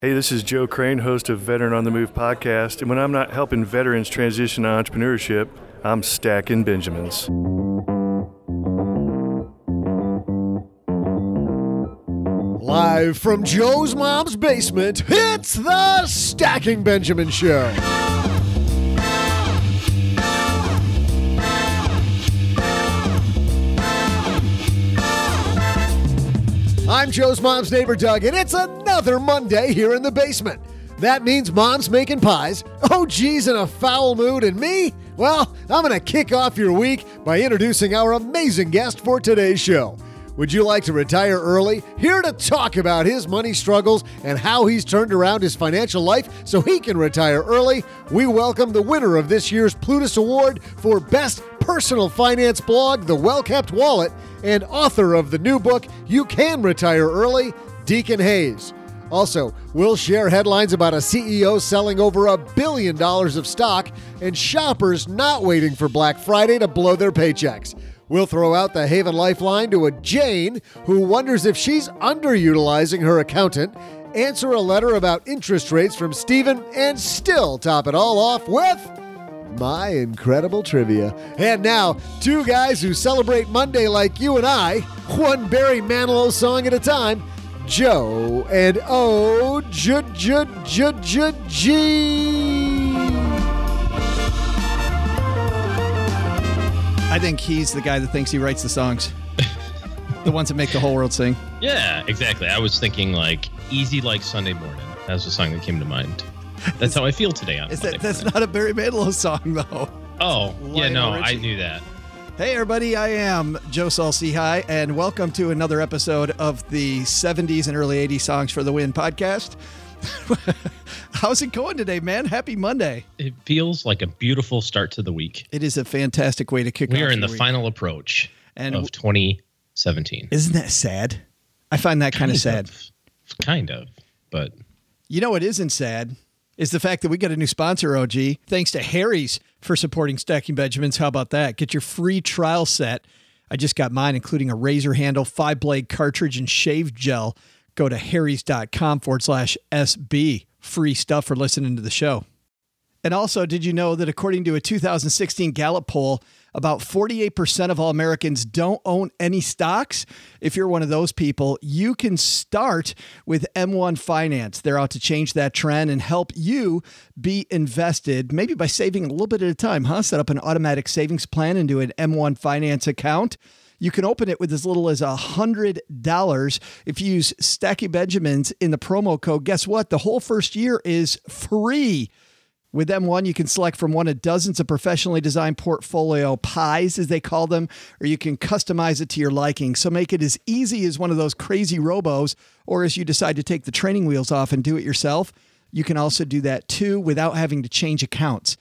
Hey, this is Joe Crane, host of Veteran on the Move podcast, and when I'm not helping veterans transition to entrepreneurship, I'm stacking Benjamins. Live from Joe's mom's basement, it's the Stacking Benjamin Show. I'm Joe's mom's neighbor, Doug, and it's another Monday here in the basement. That means mom's making pies, OG's in a foul mood, and me? Well, I'm going to kick off your week by introducing our amazing guest for today's show. Would you like to retire early? Here to talk about his money struggles and how he's turned around his financial life so he can retire early, we welcome the winner of this year's Plutus Award for Best Personal Finance Blog, The Well-Kept Wallet, and author of the new book, You Can Retire Early, Deacon Hayes. Also, we'll share headlines about a CEO selling over $1 billion of stock and shoppers not waiting for Black Friday to blow their paychecks. We'll throw out the Haven Lifeline to a Jane who wonders if she's underutilizing her accountant, answer a letter about interest rates from Stephen, and still top it all off with my incredible trivia. And now, two guys who celebrate Monday like you and I, one Barry Manilow song at a time, Joe and O.G. I think he's the guy that thinks he writes the songs. The ones that make the whole world sing. Yeah, exactly. I was thinking like Easy Like Sunday Morning. That was the song that came to mind. That's how I feel today on Monday That's morning. not a Barry Manilow song, though. Oh, yeah, no, Lionel I Richie. knew that. Hey, everybody, I am Joe Saul-Sehy, and welcome to another episode of the 70s and early 80s Songs for the Win podcast. How's it going today, man? Happy Monday. It feels like a beautiful start to the week. It is a fantastic way to kick off We are in your the week. final approach And of 2017. Isn't that sad? I find that kind of sad. Kind of, but... You know what isn't sad is the fact that we got a new sponsor, OG. Thanks to Harry's for supporting Stacking Benjamins. How about that? Get your free trial set. I just got mine, including a razor handle, 5-blade cartridge, and shave gel. Go to harrys.com/SB. Free stuff for listening to the show. And also, did you know that according to a 2016 Gallup poll, about 48% of all Americans don't own any stocks? If you're one of those people, you can start with M1 Finance. They're out to change that trend and help you be invested, maybe by saving a little bit at a time, huh? Set up an automatic savings plan into an M1 Finance account. You can open it with as little as $100. If you use Stacking Benjamins in the promo code, guess what? The whole first year is free. With M1, you can select from one of dozens of professionally designed portfolio pies, as they call them, or you can customize it to your liking. So make it as easy as one of those crazy robos, or as you decide to take the training wheels off and do it yourself. You can also do that too without having to change accounts.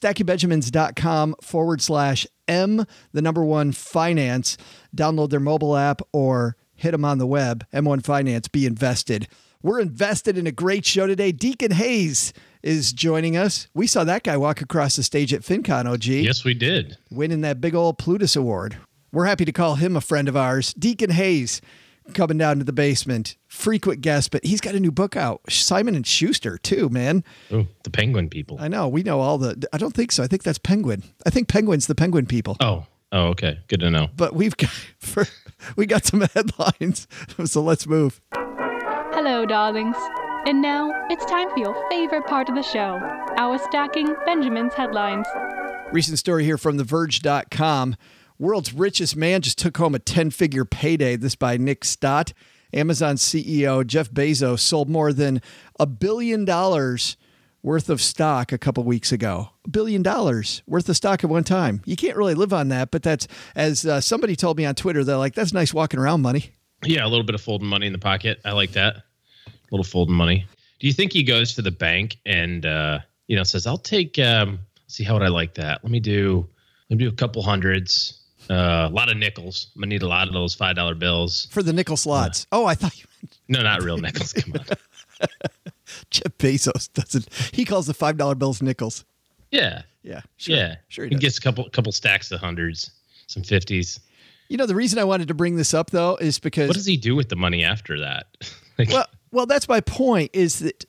StackingBenjamins.com/M, the number one finance. Download their mobile app or hit them on the web. M1 Finance, be invested. We're invested in a great show today. Deacon Hayes is joining us. We saw that guy walk across the stage at FinCon, OG. Yes, we did. Winning that big old Plutus Award. We're happy to call him a friend of ours. Deacon Hayes coming down to the basement. Frequent guest, but he's got a new book out. Simon & Schuster, too, man. Oh, the Penguin people. I know. We know all the... I don't think so. I think that's Penguin. I think Penguin's the Penguin people. Oh, okay. Good to know. But we got some headlines, so let's move. Hello, darlings. And now, it's time for your favorite part of the show, our Stacking Benjamins headlines. Recent story here from TheVerge.com. World's richest man just took home a 10-figure payday. This by Nick Stott. Amazon CEO Jeff Bezos sold more than $1 billion worth of stock a couple weeks ago. $1 billion worth of stock at one time. You can't really live on that, but that's, as somebody told me on Twitter, they're like, that's nice walking around money. Yeah, a little bit of folding money in the pocket. I like that. A little folding money. Do you think he goes to the bank and says, "I'll take see how would I like that? Let me do a couple hundreds, a lot of nickels. I'm gonna need a lot of those $5 bills For the nickel slots. I thought you meant... No, not real nickels. Come on. Jeff Bezos doesn't. He calls the $5 bills nickels. Yeah. Yeah. Sure. Yeah. Sure. He gets a couple stacks of hundreds, some 50s. You know, the reason I wanted to bring this up, though, is because... What does he do with the money after that? Well, that's my point, is that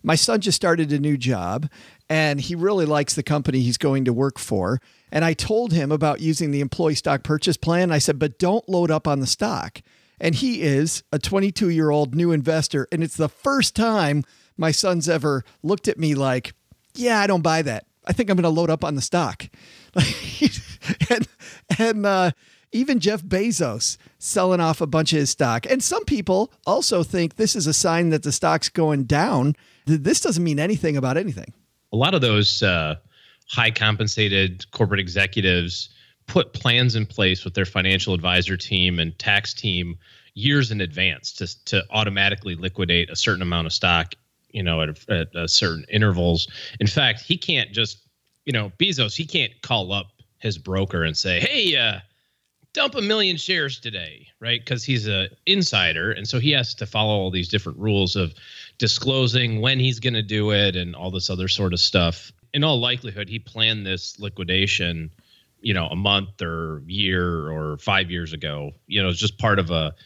My son just started a new job, and he really likes the company he's going to work for. And I told him about using the employee stock purchase plan. I said, but don't load up on the stock. And he is a 22-year-old new investor. And it's the first time my son's ever looked at me like, yeah, I don't buy that. I think I'm going to load up on the stock. and even Jeff Bezos selling off a bunch of his stock. And some people also think this is a sign that the stock's going down. This doesn't mean anything about anything. A lot of those high compensated corporate executives put plans in place with their financial advisor team and tax team years in advance to automatically liquidate a certain amount of stock, at certain intervals. In fact, he can't just, Bezos, he can't call up his broker and say, hey, dump 1 million shares today, right? Because he's an insider. And so he has to follow all these different rules of disclosing when he's going to do it and all this other sort of stuff. In all likelihood, he planned this liquidation, a month or year or 5 years ago. It's just part of a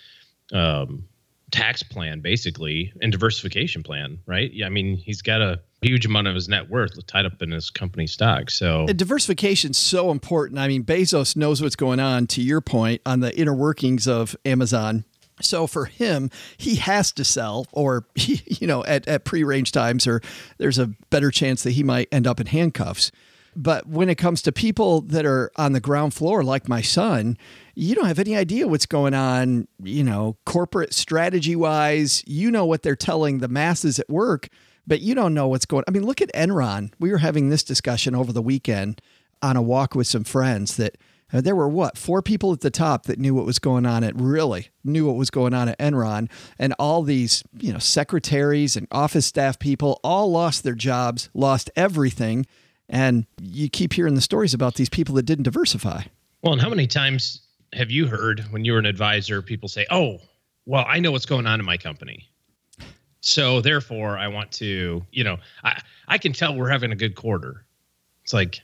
tax plan, basically, and diversification plan, right? Yeah, I mean, he's got a huge amount of his net worth tied up in his company stock. So diversification is so important. I mean, Bezos knows what's going on, to your point, on the inner workings of Amazon. So for him, he has to sell, or at pre-range times, or there's a better chance that he might end up in handcuffs. But when it comes to people that are on the ground floor, like my son, you don't have any idea what's going on, corporate strategy wise. What they're telling the masses at work, but you don't know what's going on. I mean, look at Enron. We were having this discussion over the weekend on a walk with some friends that there were 4 people at the top that knew what was going on at Enron, and all these, secretaries and office staff people all lost their jobs, lost everything. And you keep hearing the stories about these people that didn't diversify. Well, and how many times have you heard when you were an advisor, people say, oh, well, I know what's going on in my company, so therefore I want to, I can tell we're having a good quarter. It's like,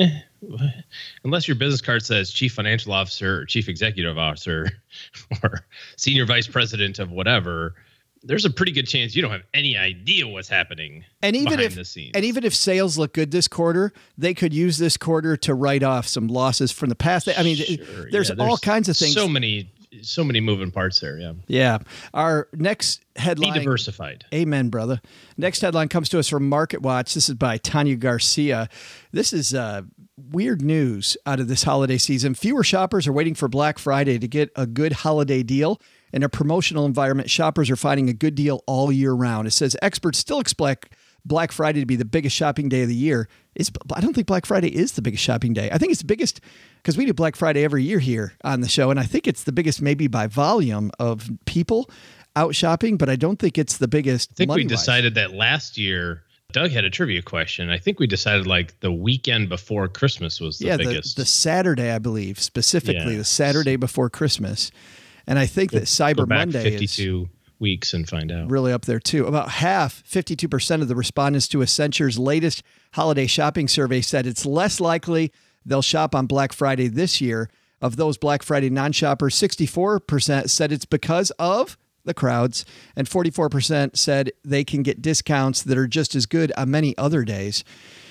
unless your business card says chief financial officer or chief executive officer or senior vice president of whatever, there's a pretty good chance you don't have any idea what's happening behind the scenes. And even if sales look good this quarter, they could use this quarter to write off some losses from the past. I mean, sure, there's all kinds of things. So many moving parts there. Yeah. Yeah. Our next headline. Be diversified. Amen, brother. Next headline comes to us from Market Watch. This is by Tanya Garcia. This is weird news out of this holiday season. Fewer shoppers are waiting for Black Friday to get a good holiday deal. In a promotional environment, shoppers are finding a good deal all year round. It says experts still expect Black Friday to be the biggest shopping day of the year. I don't think Black Friday is the biggest shopping day. I think it's the biggest because we do Black Friday every year here on the show, and I think it's the biggest maybe by volume of people out shopping, but I don't think it's the biggest. I think we decided that last year. Doug had a trivia question. I think we decided like the weekend before Christmas was the biggest. The Saturday, I believe, specifically the Saturday before Christmas. And I think that Cyber Monday 52 weeks and find out. Really up there too. About half, 52% of the respondents to Accenture's latest holiday shopping survey said it's less likely they'll shop on Black Friday this year. Of those Black Friday non-shoppers, 64% said it's because of the crowds, and 44% said they can get discounts that are just as good on many other days.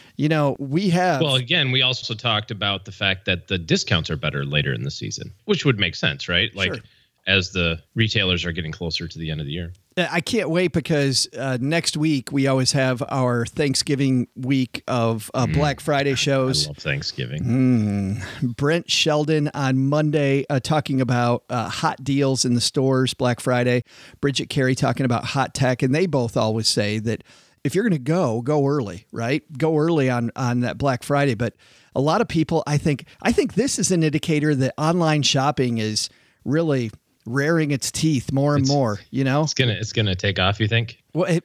We have... Well, again, we also talked about the fact that the discounts are better later in the season, which would make sense, right? Like, sure. As the retailers are getting closer to the end of the year. I can't wait because next week we always have our Thanksgiving week of Black Friday shows. I love Thanksgiving. Brent Sheldon on Monday talking about hot deals in the stores, Black Friday. Bridget Carey talking about hot tech. And they both always say that if you're going to go early, right? Go early on that Black Friday. But a lot of people, I think this is an indicator that online shopping is really rearing its teeth more and more, It's gonna take off, you think? Well,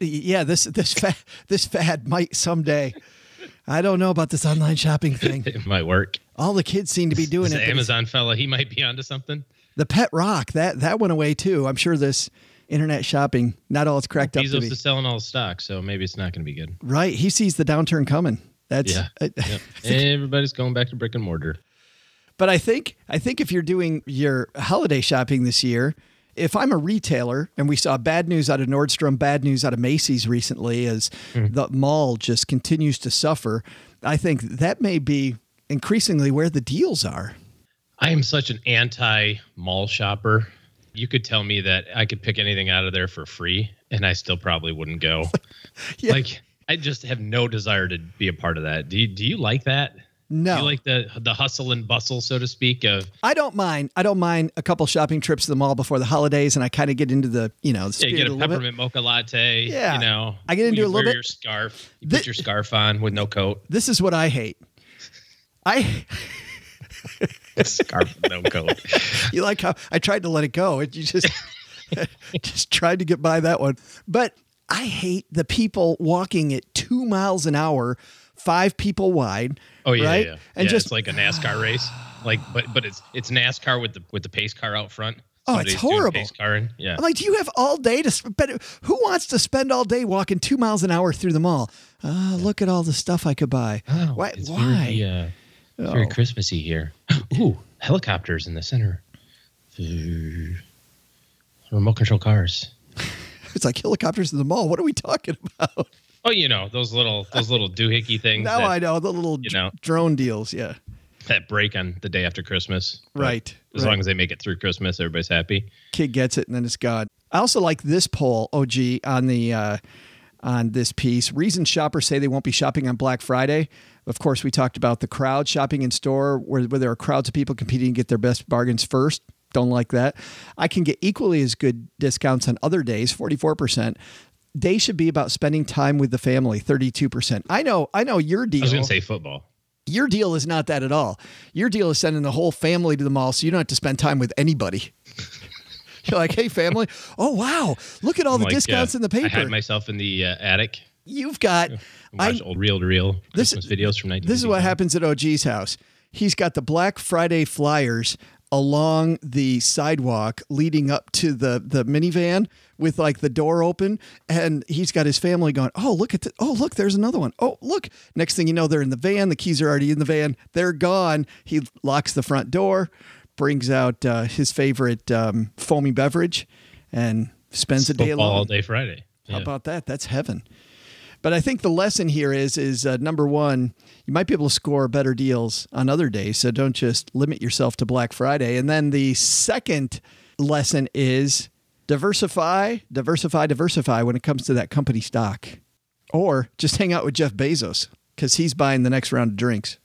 this fad might someday. I don't know about this online shopping thing. It might work. All the kids seem to be doing it. The Amazon fella, he might be onto something. The pet rock, that went away too. I'm sure this internet shopping, not all it's cracked up to be. Bezos is selling all his stock, so maybe it's not going to be good. Right. He sees the downturn coming. Yep. Everybody's going back to brick and mortar. But I think if you're doing your holiday shopping this year, if I'm a retailer, and we saw bad news out of Nordstrom, bad news out of Macy's recently as the mall just continues to suffer, I think that may be increasingly where the deals are. I am such an anti-mall shopper. You could tell me that I could pick anything out of there for free, and I still probably wouldn't go. Yeah. Like, I just have no desire to be a part of that. Do you like that? No. Do you like the hustle and bustle, so to speak, of... I don't mind a couple shopping trips to the mall before the holidays, and I kind of get into the, the spirit you get a little peppermint mocha latte. Yeah. I get into you a little wear bit. your scarf. You put your scarf on with no coat. This is what I hate. Scarf with no coat. You like how I tried to let it go. You just tried to get by that one. But I hate the people walking at 2 miles an hour, 5 people wide. Oh yeah, right? yeah. And just it's like a NASCAR race. Like, but it's NASCAR with the pace car out front. Oh, it's Somebody's doing horrible. Pace carring. Yeah. I'm like, do you have all day to spend? Who wants to spend all day walking 2 miles an hour through the mall? Look at all the stuff I could buy. Oh, Why? it's Why? very Christmassy here. Ooh, helicopters in the center. Remote control cars. It's like helicopters in the mall. What are we talking about? Oh, those little doohickey things. Now that, I know the little drone deals. Yeah. That break on the day after Christmas. But Right. As long as they make it through Christmas, everybody's happy. Kid gets it and then it's gone. I also like this poll, OG, on the on this piece. Reasons shoppers say they won't be shopping on Black Friday. Of course, we talked about the crowd shopping in store where there are crowds of people competing to get their best bargains first. Don't like that. I can get equally as good discounts on other days, 44%. They should be about spending time with the family, 32%. I know your deal. I was going to say football. Your deal is not that at all. Your deal is sending the whole family to the mall so you don't have to spend time with anybody. You're like, hey, family. Oh, wow. Look at all the discounts in the paper. I had myself in the attic. You've got... Watch old reel-to-reel Christmas videos from 1980. This is what happens at OG's house. He's got the Black Friday flyers along the sidewalk leading up to the minivan with like the door open, and he's got his family going, oh, look at look, there's another one. Oh, look. Next thing you know, they're in the van. The keys are already in the van. They're gone. He locks the front door, brings out his favorite foamy beverage, and spends a day alone. All day Friday. Yeah. How about that? That's heaven. But I think the lesson here is number one, you might be able to score better deals on other days, so don't just limit yourself to Black Friday. And then the second lesson is diversify when it comes to that company stock. Or just hang out with Jeff Bezos because he's buying the next round of drinks.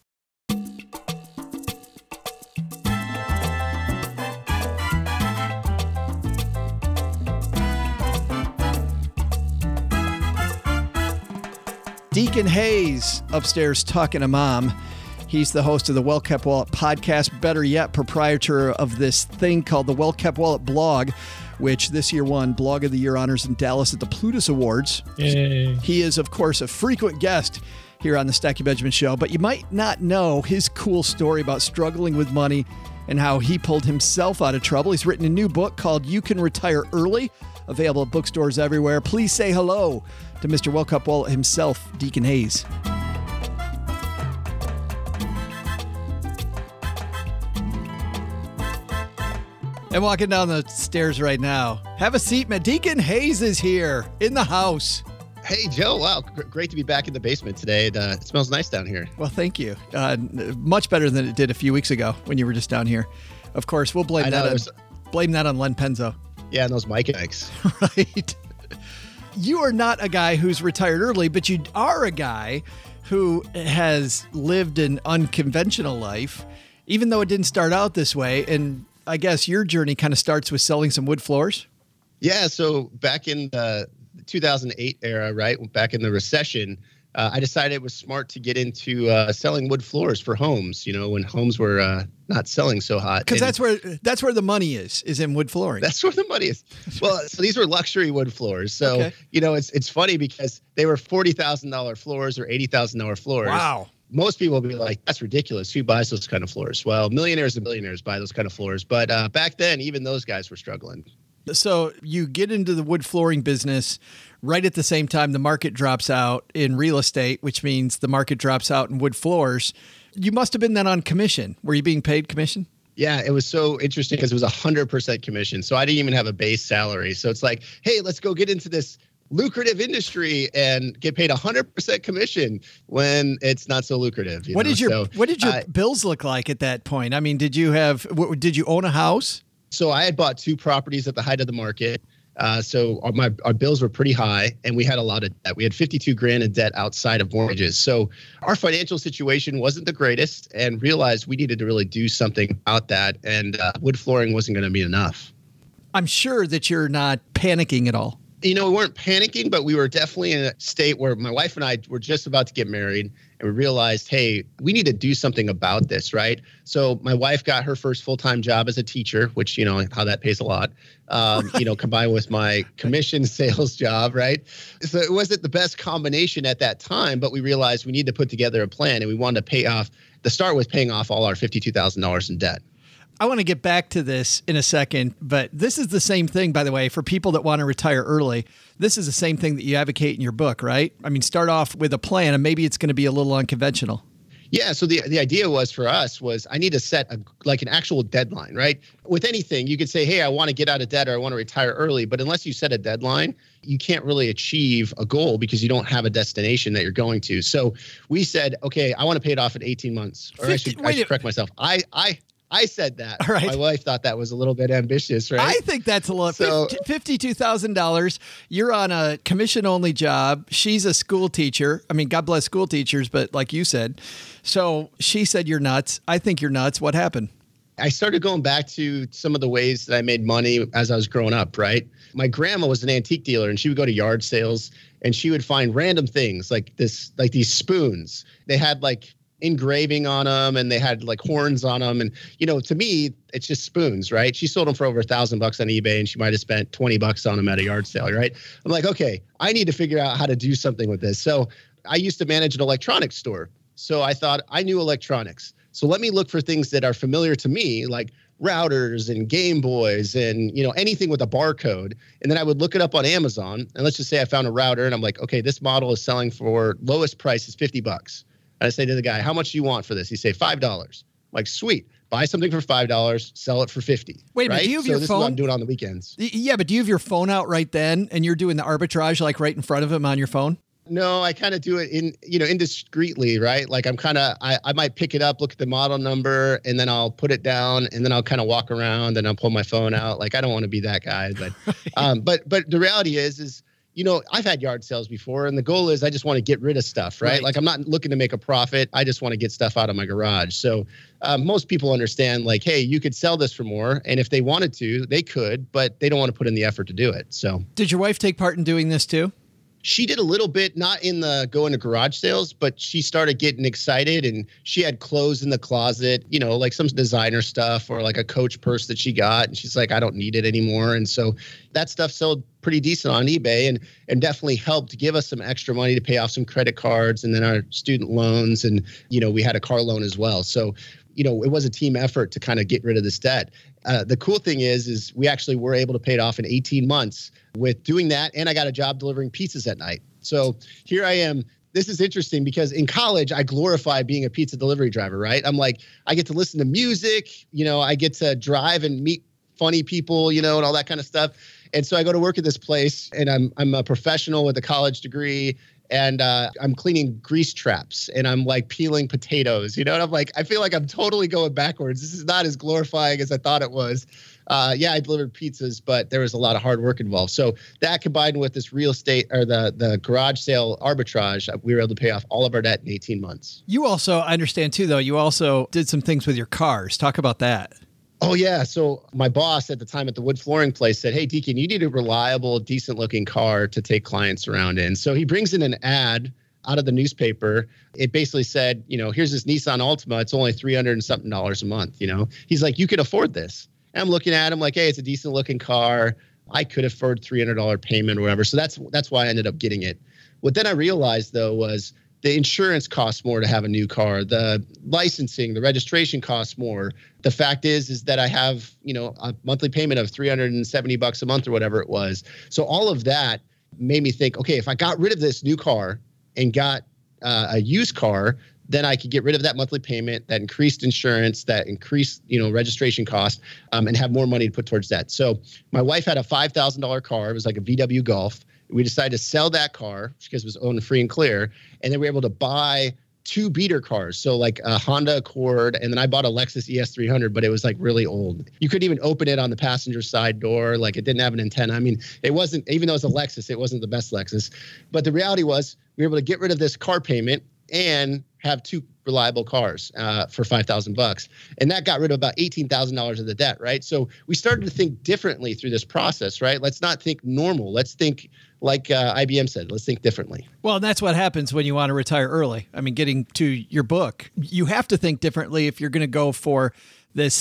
Deacon Hayes upstairs talking to Mom. He's the host of the Well Kept Wallet podcast, better yet, proprietor of this thing called the Well Kept Wallet blog, which this year won Blog of the Year honors in Dallas at the Plutus Awards. Yay. He is, of course, a frequent guest here on the Stacking Benjamin Show, but you might not know his cool story about struggling with money and how he pulled himself out of trouble. He's written a new book called You Can Retire Early, available at bookstores everywhere. Please say hello to Mr. Well Kept Wallet himself, Deacon Hayes. And walking down the stairs right now. Have a seat, man. Deacon Hayes is here in the house. Hey, Joe. Wow. Great to be back in the basement today. It smells nice down here. Well, thank you. Much better than it did a few weeks ago when you were just down here. Of course, we'll blame that on Len Penzo. Yeah, and those mic mics. Right. You are not a guy who's retired early, but you are a guy who has lived an unconventional life, even though it didn't start out this way. And I guess your journey kind of starts with selling some wood floors. Yeah. So back in the 2008 era, right, back in the recession, I decided it was smart to get into selling wood floors for homes, when homes were not selling so hot. Because that's where the money is in wood flooring. That's where the money is. Well, so these were luxury wood floors. So, okay. It's funny because they were $40,000 floors or $80,000 floors. Wow. Most people will be like, that's ridiculous. Who buys those kind of floors? Well, millionaires and billionaires buy those kind of floors. But back then, even those guys were struggling. So you get into the wood flooring business right at the same time the market drops out in real estate, which means the market drops out in wood floors. You must have been then on commission. Were you being paid commission? Yeah, it was so interesting because it was 100% commission. So I didn't even have a base salary. So it's like, hey, let's go get into this lucrative industry and get paid 100% commission when it's not so lucrative. What did your bills look like at that point? I mean, did you own a house? So I had bought 2 properties at the height of the market. So our bills were pretty high, and we had a lot of debt. We had $52,000 in debt outside of mortgages. So our financial situation wasn't the greatest, and realized we needed to really do something about that. And wood flooring wasn't going to be enough. I'm sure that you're not panicking at all. We weren't panicking, but we were definitely in a state where my wife and I were just about to get married, and we realized, hey, we need to do something about this, right? So my wife got her first full-time job as a teacher, which, how that pays a lot, combined with my commission sales job, right? So it wasn't the best combination at that time, but we realized we need to put together a plan, and we wanted to start with paying off all our $52,000 in debt. I want to get back to this in a second, but this is the same thing, by the way, for people that want to retire early. This is the same thing that you advocate in your book, right? I mean, start off with a plan, and maybe it's going to be a little unconventional. Yeah. So the idea for us was I need to set an actual deadline, right? With anything, you could say, hey, I want to get out of debt or I want to retire early. But unless you set a deadline, you can't really achieve a goal because you don't have a destination that you're going to. So we said, okay, I want to pay it off in 18 months. Or I should correct myself. I said that. All right. My wife thought that was a little bit ambitious, right? I think that's a little. So, $52,000. You're on a commission-only job. She's a school teacher. I mean, God bless school teachers, but like you said. So she said you're nuts. I think you're nuts. What happened? I started going back to some of the ways that I made money as I was growing up, right? My grandma was an antique dealer, and she would go to yard sales, and she would find random things like these spoons. They had engraving on them, and they had horns on them, and to me it's just spoons, right? She sold them for over $1,000 on eBay, and she might have spent $20 on them at a yard sale, right? I'm like, okay, I need to figure out how to do something with this. So I used to manage an electronics store, so I thought I knew electronics, so let me look for things that are familiar to me, like routers and Game Boys and anything with a barcode. And then I would look it up on Amazon, and let's just say I found a router, and I'm like, okay, this model is selling for lowest price is $50. I say to the guy, how much do you want for this? He say $5. I'm like, sweet. Buy something for $5, sell it for $50. Wait a minute, right? do you have so your this phone? Is what I'm doing on the weekends. Yeah, but do you have your phone out right then, and you're doing the arbitrage right in front of him on your phone? No, I kind of do it indiscreetly, right? I might pick it up, look at the model number, and then I'll put it down, and then I'll kind of walk around, and I'll pull my phone out. I don't want to be that guy, but the reality is I've had yard sales before, and the goal is I just want to get rid of stuff, right? I'm not looking to make a profit. I just want to get stuff out of my garage. So most people understand hey, you could sell this for more. And if they wanted to, they could, but they don't want to put in the effort to do it. So did your wife take part in doing this too? She did a little bit, not in the going to garage sales, but she started getting excited, and she had clothes in the closet, some designer stuff or a Coach purse that she got. And she's like, I don't need it anymore. And so that stuff sold pretty decent on eBay and definitely helped give us some extra money to pay off some credit cards and then our student loans. And, we had a car loan as well. So, it was a team effort to kind of get rid of this debt. The cool thing is we actually were able to pay it off in 18 months with doing that. And I got a job delivering pizzas at night. So here I am. This is interesting because in college, I glorified being a pizza delivery driver, right? I'm like, I get to listen to music, I get to drive and meet funny people, and all that kind of stuff. And so I go to work at this place, and I'm a professional with a college degree, and I'm cleaning grease traps, and I'm peeling potatoes, and I'm I feel like I'm totally going backwards. This is not as glorifying as I thought it was. Yeah, I delivered pizzas, but there was a lot of hard work involved. So that combined with this real estate or the garage sale arbitrage, we were able to pay off all of our debt in 18 months. You also, I understand too, though, you also did some things with your cars. Talk about that. Oh, yeah. So my boss at the time at the wood flooring place said, hey, Deacon, you need a reliable, decent looking car to take clients around in. So he brings in an ad out of the newspaper. It basically said, here's this Nissan Altima. It's only $300 and something a month. He's like, you could afford this. And I'm looking at him like, hey, it's a decent looking car. I could afford $300 payment or whatever. So that's why I ended up getting it. What then I realized, though, was the insurance costs more to have a new car. The licensing, the registration costs more. The fact is that I have, a monthly payment of $370 a month or whatever it was. So all of that made me think, okay, if I got rid of this new car and got a used car, then I could get rid of that monthly payment, that increased insurance, that increased, registration cost, and have more money to put towards that. So my wife had a $5,000 car. It was like a VW Golf. We decided to sell that car because it was owned free and clear. And then we were able to buy 2 beater cars. So like a Honda Accord, and then I bought a Lexus ES300, but it was like really old. You couldn't even open it on the passenger side door. Like it didn't have an antenna. I mean, it wasn't, even though it was a Lexus, it wasn't the best Lexus. But the reality was we were able to get rid of this car payment and have 2 reliable cars for $5,000. And that got rid of about $18,000 of the debt, right? So we started to think differently through this process, right? Let's not think normal. Let's think like IBM said, let's think differently. Well, that's what happens when you want to retire early. I mean, getting to your book, you have to think differently if you're going to go for this,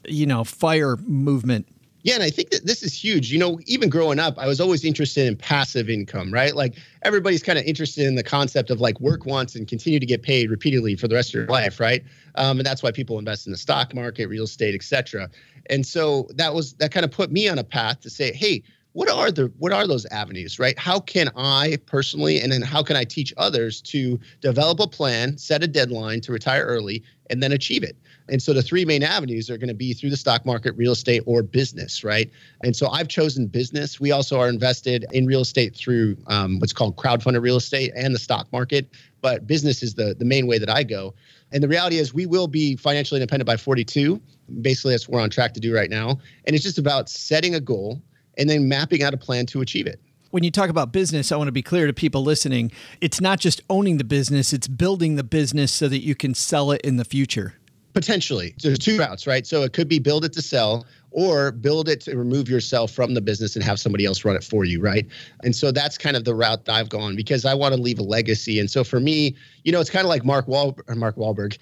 FIRE movement. Yeah, and I think that this is huge. Even growing up, I was always interested in passive income, right? Like everybody's kind of interested in the concept of like work once and continue to get paid repeatedly for the rest of your life, right? And that's why people invest in the stock market, real estate, et cetera. And so that kind of put me on a path to say, hey, what are those avenues, right? How can I personally, and then how can I teach others to develop a plan, set a deadline to retire early, and then achieve it? And so the 3 main avenues are going to be through the stock market, real estate, or business, right? And so I've chosen business. We also are invested in real estate through what's called crowdfunded real estate and the stock market. But business is the main way that I go. And the reality is we will be financially independent by 42. Basically, that's what we're on track to do right now. And it's just about setting a goal and then mapping out a plan to achieve it. When you talk about business, I want to be clear to people listening. It's not just owning the business, it's building the business so that you can sell it in the future. Potentially. There's 2 routes, right? So it could be build it to sell or build it to remove yourself from the business and have somebody else run it for you, right? And so that's kind of the route that I've gone because I want to leave a legacy. And so for me, it's kind of like Mark Zuckerberg.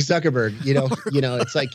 It's like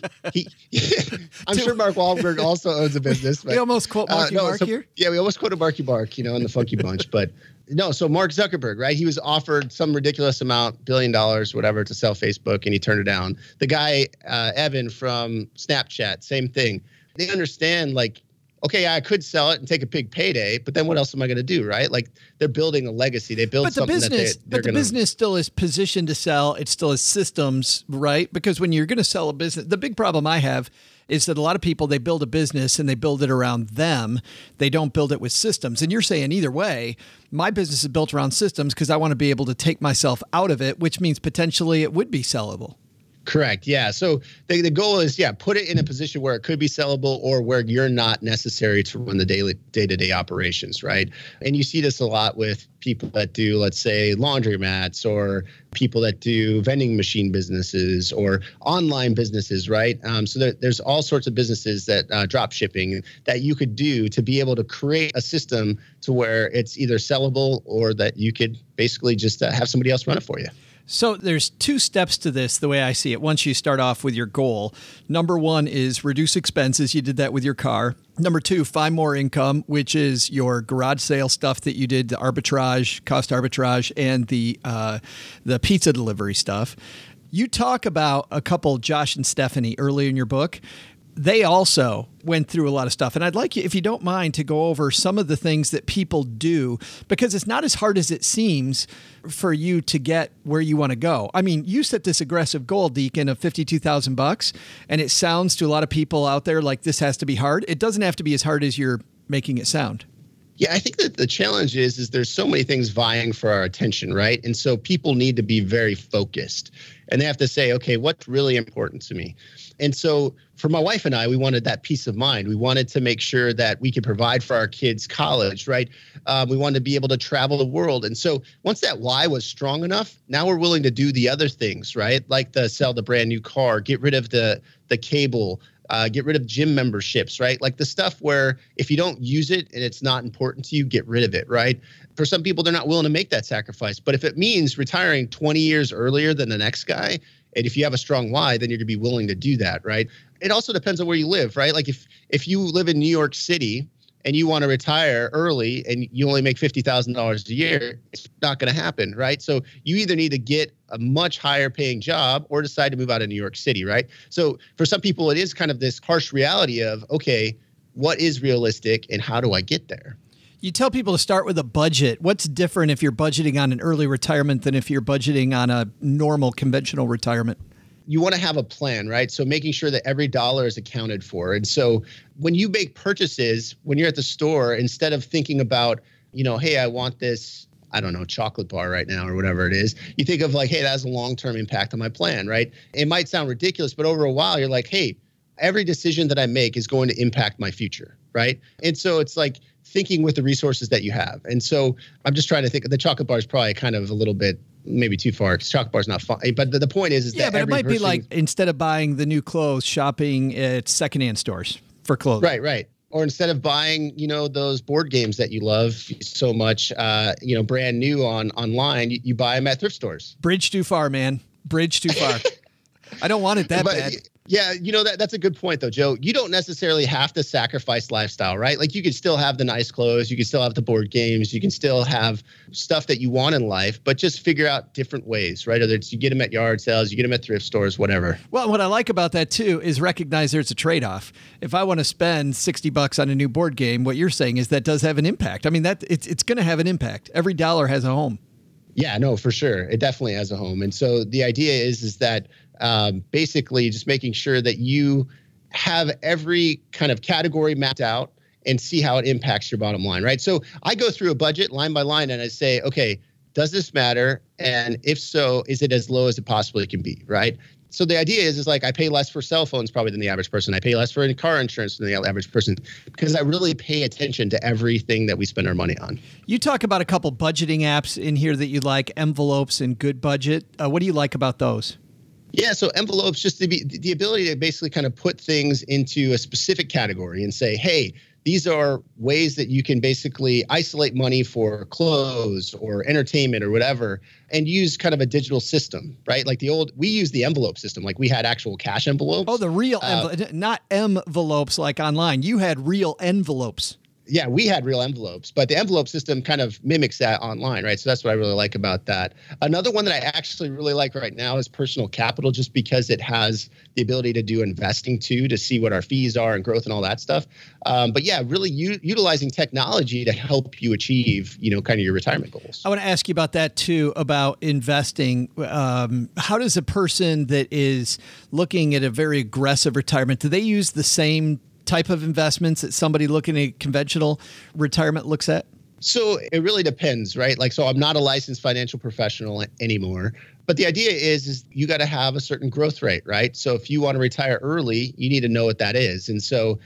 I'm sure Mark Wahlberg also owns a business. But, we almost quote Marky Mark here. Yeah, we almost quoted Marky Mark, in the Funky Bunch, but no. So Mark Zuckerberg, right? He was offered some ridiculous amount, $1 billion, whatever, to sell Facebook, and he turned it down. The guy, Evan from Snapchat, same thing. They understand, like, okay, I could sell it and take a big payday, but then what else am I going to do, right? Like they're building a legacy. They build something that they're going to. Business still is positioned to sell. It still has systems, right? Because when you're going to sell a business, the big problem I have is that a lot of people, they build a business and they build it around them. They don't build it with systems. And you're saying either way, my business is built around systems because I want to be able to take myself out of it, which means potentially it would be sellable. Correct. Yeah. So the goal is, put it in a position where it could be sellable or where you're not necessary to run the day-to-day operations, right? And you see this a lot with people that do, let's say, laundromats or people that do vending machine businesses or online businesses, right? So there's all sorts of businesses that drop shipping that you could do to be able to create a system to where it's either sellable or that you could basically just have somebody else run it for you. So there's 2 steps to this, the way I see it. Once you start off with your goal, number 1 is reduce expenses. You did that with your car. Number 2, find more income, which is your garage sale stuff that you did, the arbitrage, cost arbitrage, and the pizza delivery stuff. You talk about a couple, Josh and Stephanie, earlier in your book. They also went through a lot of stuff. And I'd like you, if you don't mind, to go over some of the things that people do, because it's not as hard as it seems for you to get where you want to go. I mean, you set this aggressive goal, Deacon, of $52,000, and it sounds to a lot of people out there like this has to be hard. It doesn't have to be as hard as you're making it sound. Yeah, I think that the challenge is there's so many things vying for our attention, right? And so people need to be very focused and they have to say, okay, what's really important to me? And so for my wife and I, we wanted that peace of mind. We wanted to make sure that we could provide for our kids' college, right? We wanted to be able to travel the world. And so once that why was strong enough, now we're willing to do the other things, right? Like sell the brand new car, get rid of the cable, get rid of gym memberships, right? Like the stuff where if you don't use it and it's not important to you, get rid of it, right? For some people, they're not willing to make that sacrifice. But if it means retiring 20 years earlier than the next guy, and if you have a strong why, then you're going to be willing to do that, right? It also depends on where you live, right? Like if you live in New York City and you want to retire early and you only make $50,000 a year, it's not going to happen, right? So you either need to get a much higher paying job or decide to move out of New York City, right? So for some people, it is kind of this harsh reality of, okay, what is realistic and how do I get there? You tell people to start with a budget. What's different if you're budgeting on an early retirement than if you're budgeting on a normal conventional retirement? You want to have a plan, right? So making sure that every dollar is accounted for. And so when you make purchases, when you're at the store, instead of thinking about, hey, I want this, I don't know, chocolate bar right now or whatever it is, you think of like, hey, that has a long-term impact on my plan, right? It might sound ridiculous, but over a while, you're like, hey, every decision that I make is going to impact my future, right? And so it's like thinking with the resources that you have. And so I'm just trying to think, the chocolate bar is probably kind of a little bit maybe too far because chocolate bar is not fun. But the point is that but it might be like instead of buying the new clothes, shopping at secondhand stores for clothes. Right. Or instead of buying, those board games that you love so much, brand new online, you buy them at thrift stores. Bridge too far, man. Bridge too far. I don't want it that bad. Yeah, that's a good point, though, Joe. You don't necessarily have to sacrifice lifestyle, right? Like you could still have the nice clothes. You can still have the board games. You can still have stuff that you want in life, but just figure out different ways, right? Whether it's you get them at yard sales, you get them at thrift stores, whatever. Well, what I like about that, too, is recognize there's a trade-off. If I want to spend $60 on a new board game, what you're saying is that does have an impact. I mean, it's going to have an impact. Every dollar has a home. Yeah, no, for sure. It definitely has a home. And so the idea is that basically just making sure that you have every kind of category mapped out and see how it impacts your bottom line, right? So I go through a budget line by line and I say, okay, does this matter? And if so, is it as low as it possibly can be, right? So the idea is like I pay less for cell phones probably than the average person. I pay less for car insurance than the average person because I really pay attention to everything that we spend our money on. You talk about a couple budgeting apps in here that you like, Envelopes and Good Budget. What do you like about those? Yeah, so Envelopes, just the ability to basically kind of put things into a specific category and say, hey, these are ways that you can basically isolate money for clothes or entertainment or whatever and use kind of a digital system, right? Like we use the envelope system. Like we had actual cash envelopes. Oh, the real envelopes, not envelopes like online. You had real envelopes. Yeah, we had real envelopes, but the envelope system kind of mimics that online, right? So that's what I really like about that. Another one that I actually really like right now is Personal Capital, just because it has the ability to do investing too, to see what our fees are and growth and all that stuff. But yeah, really utilizing technology to help you achieve, kind of your retirement goals. I want to ask you about that too, about investing. How does a person that is looking at a very aggressive retirement, do they use the same type of investments that somebody looking at conventional retirement looks at? So it really depends, right? Like, so I'm not a licensed financial professional anymore, but the idea is you got to have a certain growth rate, right? So if you want to retire early, you need to know what that is. And so,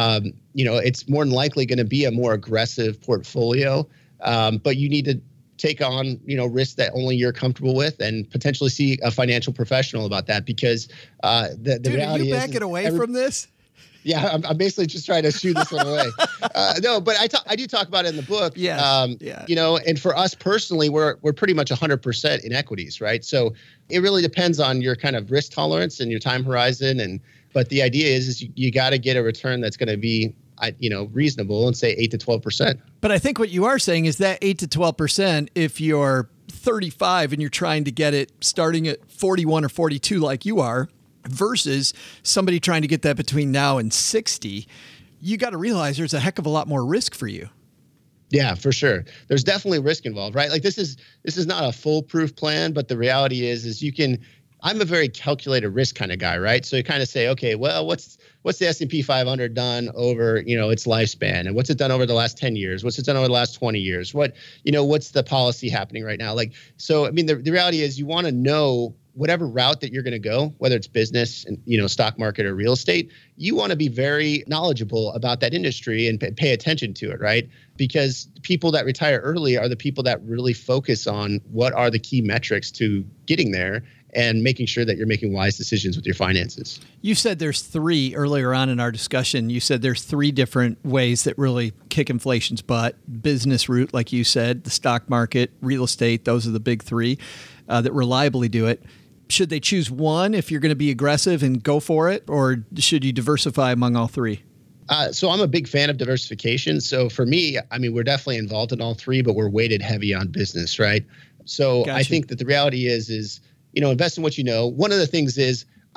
it's more than likely going to be a more aggressive portfolio, but you need to take on, risks that only you're comfortable with and potentially see a financial professional about that because the reality is... Are you backing away from this? Yeah, I'm basically just trying to shoo this one away. No, but I do talk about it in the book. Yeah. And for us personally, we're pretty much 100% in equities, right? So it really depends on your kind of risk tolerance and your time horizon. But the idea is you got to get a return that's going to be, reasonable and say 8 to 12%. But I think what you are saying is that 8 to 12%, if you're 35 and you're trying to get it starting at 41 or 42 like you are, versus somebody trying to get that between now and 60, you got to realize there's a heck of a lot more risk for you. Yeah, for sure. There's definitely risk involved, right? Like this is not a foolproof plan, but the reality is I'm a very calculated risk kind of guy, right? So you kind of say, okay, well, what's the S&P 500 done over, its lifespan? And what's it done over the last 10 years? What's it done over the last 20 years? What's the policy happening right now? Like, so, I mean, the reality is you want to know whatever route that you're going to go, whether it's business and, stock market or real estate, you want to be very knowledgeable about that industry and pay attention to it, right? Because people that retire early are the people that really focus on what are the key metrics to getting there and making sure that you're making wise decisions with your finances. You said there's three earlier on in our discussion. You said there's three different ways that really kick inflation's butt. Business route, like you said, the stock market, real estate, those are the big three that reliably do it. Should they choose one if you're going to be aggressive and go for it, or should you diversify among all three? So I'm a big fan of diversification. So for me, I mean, we're definitely involved in all three, but we're weighted heavy on business, right? So gotcha. I think that the reality is invest in what you know. One of the things is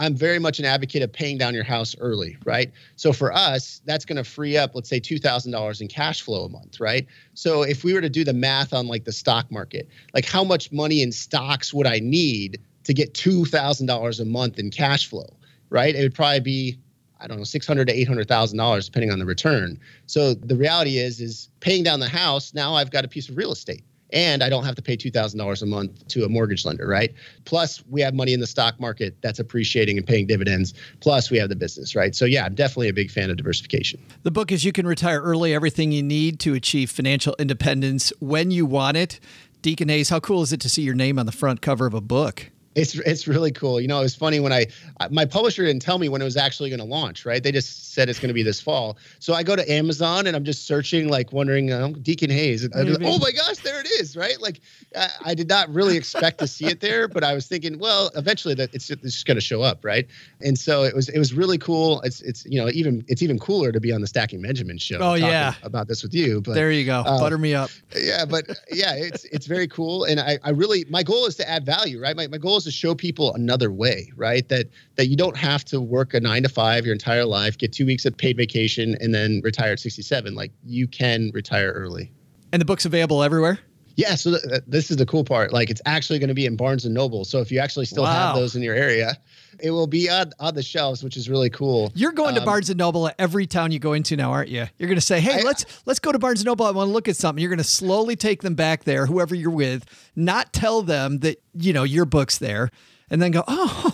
I'm very much an advocate of paying down your house early, right? So for us, that's going to free up, let's say $2,000 in cash flow a month, right? So if we were to do the math on like the stock market, like how much money in stocks would I need to get $2,000 a month in cash flow, right? It would probably be, I don't know, $600,000 to $800,000 depending on the return. So the reality is paying down the house, now I've got a piece of real estate. And I don't have to pay $2,000 a month to a mortgage lender, right? Plus, we have money in the stock market that's appreciating and paying dividends. Plus, we have the business, right? So, yeah, I'm definitely a big fan of diversification. The book is You Can Retire Early, Everything You Need to Achieve Financial Independence When You Want It. Deacon Hayes, how cool is it to see your name on the front cover of a book? It's really cool. You know, it was funny when my publisher didn't tell me when it was actually going to launch, right? They just said it's going to be this fall. So I go to Amazon and I'm just searching, like wondering, Deacon Hayes. Oh my gosh, there it is, right? Like I did not really expect to see it there, but I was thinking, well, eventually that it's just going to show up, right? And so it was really cool. It's even cooler to be on the Stacking Benjamin show. Oh yeah, about this with you. But there you go, butter me up. Yeah, but yeah, it's very cool, and I really, my goal is to add value, right? My goal is to show people another way, right? That you don't have to work a 9 to 5 your entire life, get 2 weeks of paid vacation, and then retire at 67. Like you can retire early. And the book's available everywhere? Yeah. So this is the cool part. Like it's actually going to be in Barnes & Noble. So if you actually still have those in your area, it will be on the shelves, which is really cool. You're going to Barnes & Noble at every town you go into now, aren't you? You're going to say, hey, let's go to Barnes & Noble. I want to look at something. You're going to slowly take them back there, whoever you're with, not tell them that, your book's there, and then go,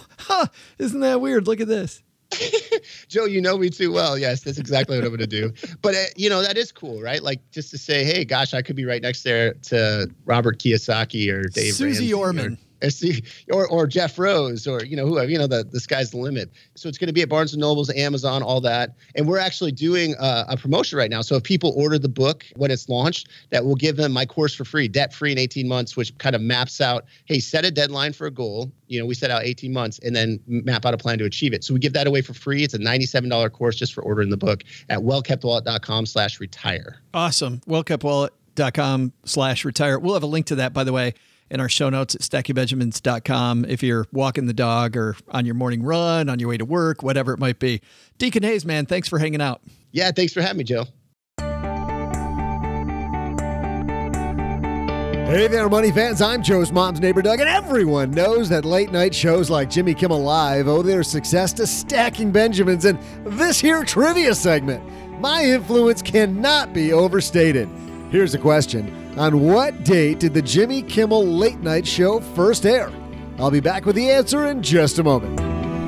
isn't that weird? Look at this. Joe, you know me too well. Yes, that's exactly what I'm going to do. But, that is cool, right? Like just to say, hey, gosh, I could be right next there to Robert Kiyosaki or Dave Susie Ramsey Orman. Or Jeff Rose or, whoever, the sky's the limit. So it's going to be at Barnes & Noble's, Amazon, all that. And we're actually doing a promotion right now. So if people order the book when it's launched, that will give them my course for free, debt-free in 18 months, which kind of maps out, hey, set a deadline for a goal. We set out 18 months and then map out a plan to achieve it. So we give that away for free. It's a $97 course just for ordering the book at wellkeptwallet.com/retire. Awesome. wellkeptwallet.com/retire. We'll have a link to that, by the way, in our show notes at stackingbenjamins.com if you're walking the dog or on your morning run, on your way to work, whatever it might be. Deacon Hayes, man, thanks for hanging out. Yeah, thanks for having me, Joe. Hey there, money fans. I'm Joe's mom's neighbor, Doug, and everyone knows that late night shows like Jimmy Kimmel Live owe their success to Stacking Benjamins and this here trivia segment. My influence cannot be overstated. Here's a question. On what date did the Jimmy Kimmel Late Night Show first air? I'll be back with the answer in just a moment.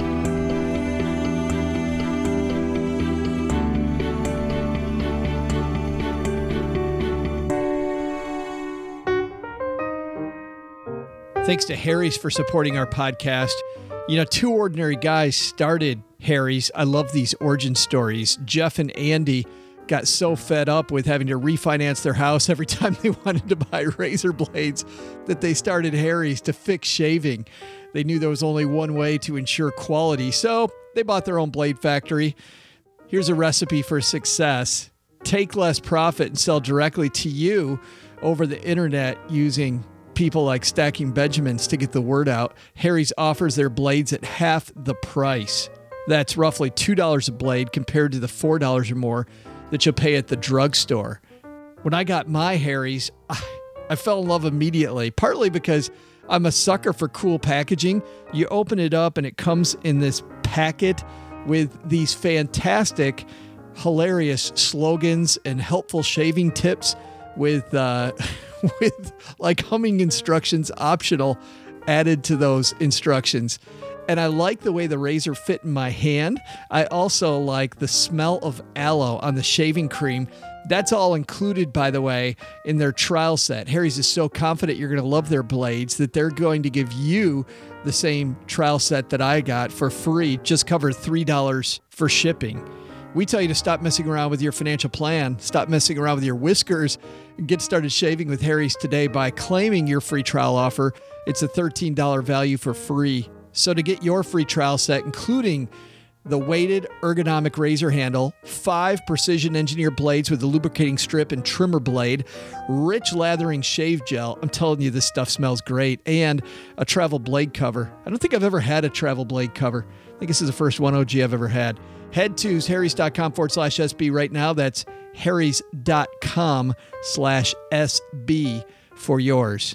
Thanks to Harry's for supporting our podcast. Two ordinary guys started Harry's. I love these origin stories. Jeff and Andy got so fed up with having to refinance their house every time they wanted to buy razor blades that they started Harry's to fix shaving. They knew there was only one way to ensure quality, so they bought their own blade factory. Here's a recipe for success. Take less profit and sell directly to you over the internet using people like Stacking Benjamins to get the word out. Harry's offers their blades at half the price. That's roughly $2 a blade compared to the $4 or more that you'll pay at the drugstore. When I got my Harry's, I fell in love immediately, partly because I'm a sucker for cool packaging. You open it up and it comes in this packet with these fantastic, hilarious slogans and helpful shaving tips with like humming instructions optional added to those instructions. And I like the way the razor fit in my hand. I also like the smell of aloe on the shaving cream. That's all included, by the way, in their trial set. Harry's is so confident you're going to love their blades that they're going to give you the same trial set that I got for free. Just cover $3 for shipping. We tell you to stop messing around with your financial plan, stop messing around with your whiskers, and get started shaving with Harry's today by claiming your free trial offer. It's a $13 value for free. So to get your free trial set, including the weighted ergonomic razor handle, 5 precision engineered blades with a lubricating strip and trimmer blade, rich lathering shave gel. I'm telling you, this stuff smells great. And a travel blade cover. I don't think I've ever had a travel blade cover. I think this is the first one OG I've ever had. Head to harrys.com/SB right now. That's harrys.com/SB for yours.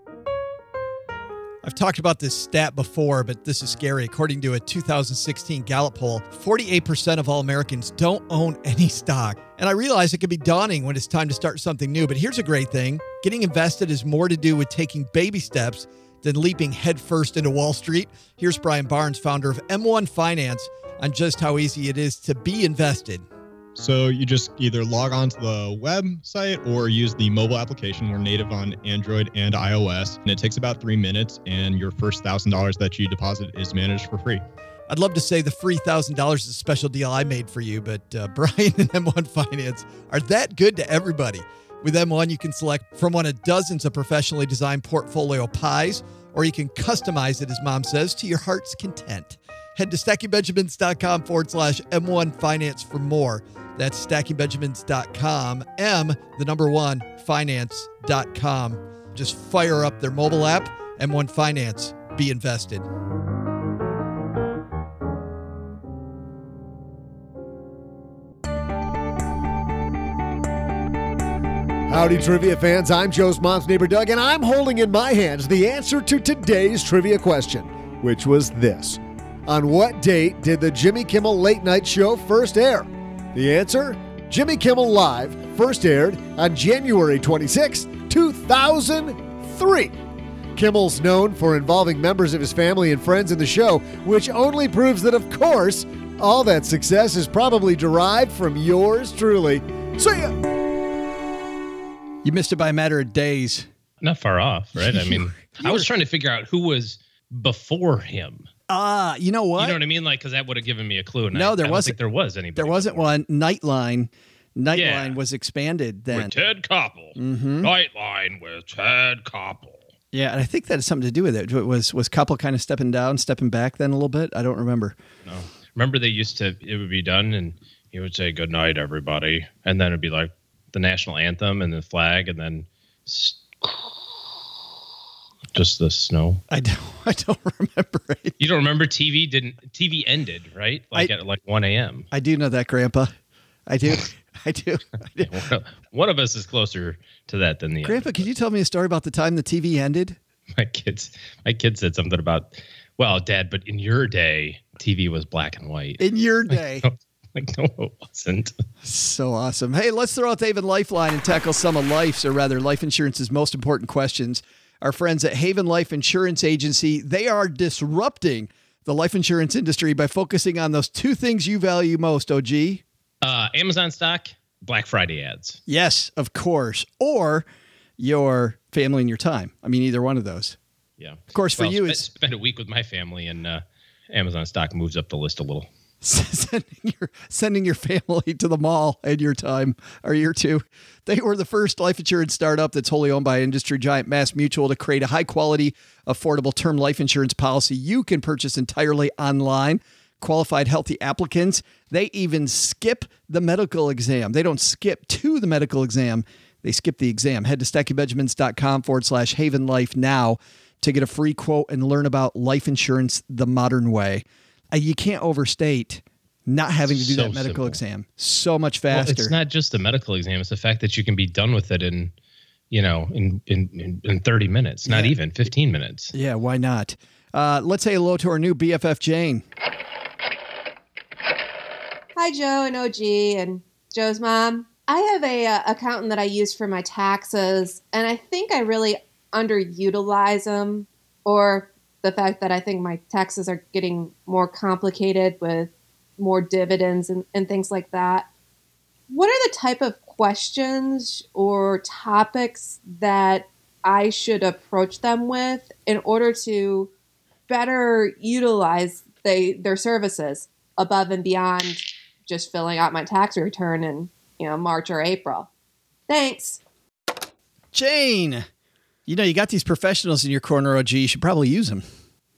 I've talked about this stat before, but this is scary. According to a 2016 Gallup poll, 48% of all Americans don't own any stock. And I realize it can be daunting when it's time to start something new, but here's a great thing. Getting invested is more to do with taking baby steps than leaping headfirst into Wall Street. Here's Brian Barnes, founder of M1 Finance, on just how easy it is to be invested. So you just either log on to the website or use the mobile application. We're native on Android and iOS, and it takes about 3 minutes, and your first $1,000 that you deposit is managed for free. I'd love to say the free $1,000 is a special deal I made for you, but Brian and M1 Finance are that good to everybody. With M1, you can select from one of dozens of professionally designed portfolio pies, or you can customize it, as Mom says, to your heart's content. Head to stackingbenjamins.com/M1 Finance for more. That's stackingbenjamins.com, finance.com. Just fire up their mobile app, M1 Finance. Be invested. Howdy, trivia fans. I'm Joe's mom's neighbor, Doug, and I'm holding in my hands the answer to today's trivia question, which was this. On what date did the Jimmy Kimmel Late Night Show first air? The answer? Jimmy Kimmel Live first aired on January 26, 2003. Kimmel's known for involving members of his family and friends in the show, which only proves that, of course, all that success is probably derived from yours truly. See ya! You missed it by a matter of days. Not far off, right? I mean, I was trying to figure out who was before him. You know what? You know what I mean? Like, because that would have given me a clue. And No, I there don't wasn't. think there was anybody. There wasn't one. Nightline Yeah. was expanded then. With Ted Koppel. Mm-hmm. Nightline with Ted Koppel. Yeah, and I think that has something to do with it. Was Koppel kind of stepping back then a little bit? I don't remember. No. Remember it would be done and he would say, "Good night, everybody." And then it'd be like the national anthem and the flag and then just the snow. I don't remember it. You don't remember TV ended, right? At 1 a.m. I do know that, Grandpa. I do. One of us is closer to that than the Grandpa, other. could you tell me a story about the time the TV ended? My kid said something about, well, Dad, but in your day, TV was black and white. In your day. No, it wasn't. So awesome. Hey, let's throw out the Haven Lifeline and tackle some of life insurance's most important questions. Our friends at Haven Life Insurance Agency, they are disrupting the life insurance industry by focusing on those two things you value most, OG. Amazon stock, Black Friday ads. Yes, of course. Or your family and your time. I mean, either one of those. Yeah. Of course, for you, it's spend a week with my family, and Amazon stock moves up the list a little. sending your family to the mall and your time or year two. They were the first life insurance startup that's wholly owned by industry giant MassMutual to create a high quality, affordable term life insurance policy you can purchase entirely online. Qualified healthy applicants, they even skip the medical exam. They don't skip to the medical exam. They skip the exam. Head to stackingbenjamins.com/Haven Life now to get a free quote and learn about life insurance the modern way. You can't overstate not having to do that medical exam. So much faster. Well, it's not just the medical exam. It's the fact that you can be done with it in 30 minutes, not even 15 minutes. Yeah, why not? Let's say hello to our new BFF, Jane. Hi, Joe and OG and Joe's mom. I have a accountant that I use for my taxes, and I think I really underutilize them, or the fact that I think my taxes are getting more complicated with more dividends and things like that. What are the type of questions or topics that I should approach them with in order to better utilize their services above and beyond just filling out my tax return in March or April? Thanks. Jane, you got these professionals in your corner, OG. You should probably use them.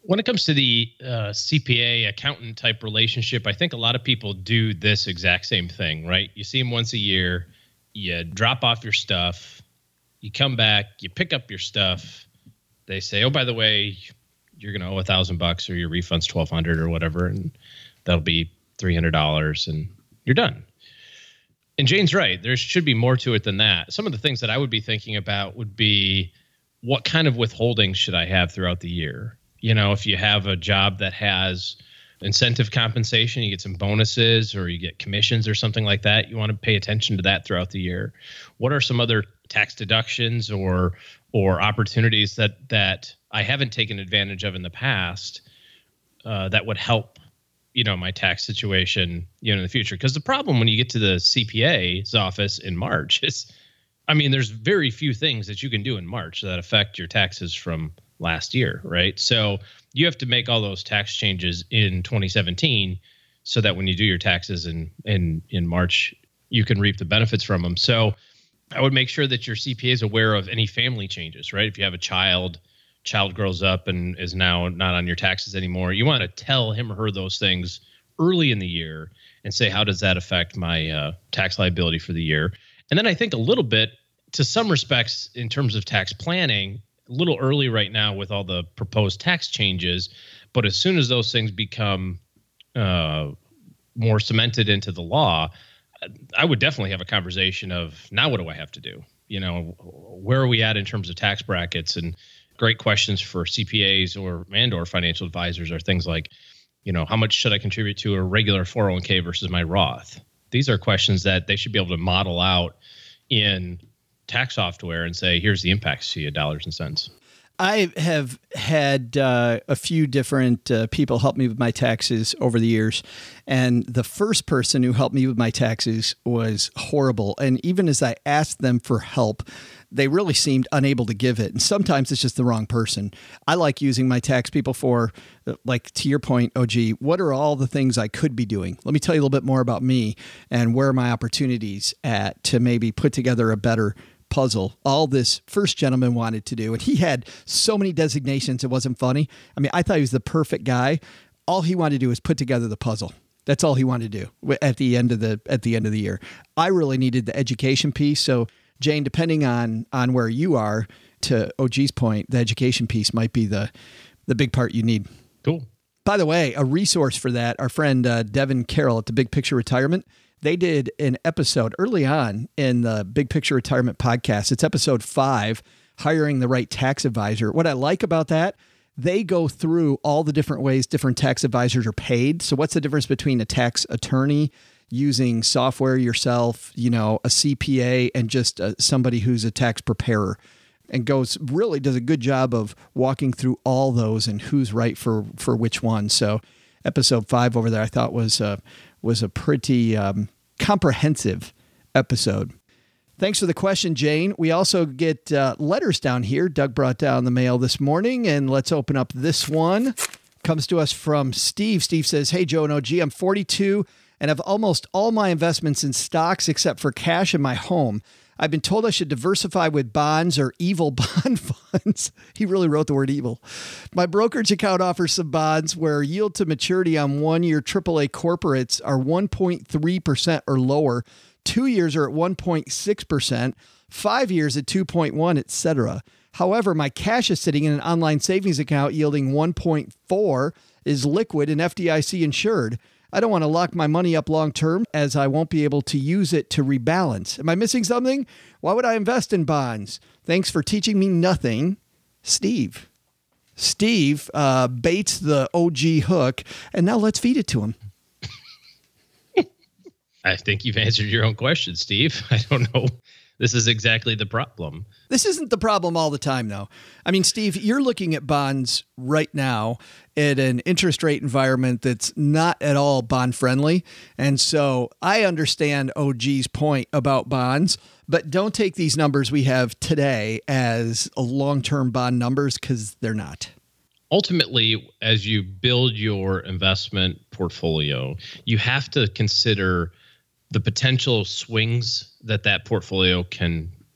When it comes to the CPA accountant type relationship, I think a lot of people do this exact same thing, right? You see them once a year, you drop off your stuff, you come back, you pick up your stuff. They say, oh, by the way, you're going to owe $1,000 or your refund's $1,200 or whatever, and that'll be $300 and you're done. And Jane's right. There should be more to it than that. Some of the things that I would be thinking about would be, what kind of withholdings should I have throughout the year? You know, if you have a job that has incentive compensation, you get some bonuses or you get commissions or something like that, you want to pay attention to that throughout the year. What are some other tax deductions or opportunities that I haven't taken advantage of in the past that would help, you know, my tax situation, you know, in the future? Because the problem when you get to the CPA's office in March is, I mean, there's very few things that you can do in March that affect your taxes from last year, right? So you have to make all those tax changes in 2017 so that when you do your taxes in March, you can reap the benefits from them. So I would make sure that your CPA is aware of any family changes, right? If you have a child grows up and is now not on your taxes anymore, you want to tell him or her those things early in the year and say, how does that affect my tax liability for the year? And then I think a little bit, to some respects, in terms of tax planning, a little early right now with all the proposed tax changes, but as soon as those things become more cemented into the law, I would definitely have a conversation of, now what do I have to do? You know, where are we at in terms of tax brackets? And great questions for CPAs or financial advisors are things like, you know, how much should I contribute to a regular 401k versus my Roth? These are questions that they should be able to model out in tax software and say, here's the impacts to you, dollars and cents. I have had a few different people help me with my taxes over the years. And the first person who helped me with my taxes was horrible. And even as I asked them for help, they really seemed unable to give it. And sometimes it's just the wrong person. I like using my tax people for, like, to your point, OG, what are all the things I could be doing? Let me tell you a little bit more about me and where are my opportunities at to maybe put together a better puzzle. All this first gentleman wanted to do, and he had so many designations, it wasn't funny. I mean, I thought he was the perfect guy. All he wanted to do was put together the puzzle. That's all he wanted to do at the end of the year. I really needed the education piece. So Jane, depending on where you are, to OG's point, the education piece might be the big part you need. Cool. By the way, a resource for that, our friend Devin Carroll at the Big Picture Retirement, they did an episode early on in the Big Picture Retirement podcast. It's episode 5, Hiring the Right Tax Advisor. What I like about that, they go through all the different ways different tax advisors are paid. So what's the difference between a tax attorney using software yourself, you know, a CPA, and just somebody who's a tax preparer? And does a good job of walking through all those and who's right for which one. So episode 5 over there, I thought was a pretty comprehensive episode. Thanks for the question, Jane. We also get letters down here. Doug brought down the mail this morning, and let's open up this one. Comes to us from Steve. Steve says, hey, Joe and OG, I'm 42 and have almost all my investments in stocks except for cash in my home. I've been told I should diversify with bonds or evil bond funds. He really wrote the word evil. My brokerage account offers some bonds where yield to maturity on 1-year AAA corporates are 1.3% or lower. 2 years are at 1.6%, 5 years at 2.1, etc. However, my cash is sitting in an online savings account yielding 1.4, is liquid and FDIC insured. I don't want to lock my money up long term as I won't be able to use it to rebalance. Am I missing something? Why would I invest in bonds? Thanks for teaching me nothing, Steve. Steve baits the OG hook, and now let's feed it to him. I think you've answered your own question, Steve. I don't know. This is exactly the problem. This isn't the problem all the time, though. I mean, Steve, you're looking at bonds right now at an interest rate environment that's not at all bond friendly. And so I understand OG's point about bonds, but don't take these numbers we have today as long-term bond numbers, because they're not. Ultimately, as you build your investment portfolio, you have to consider the potential swings that portfolio can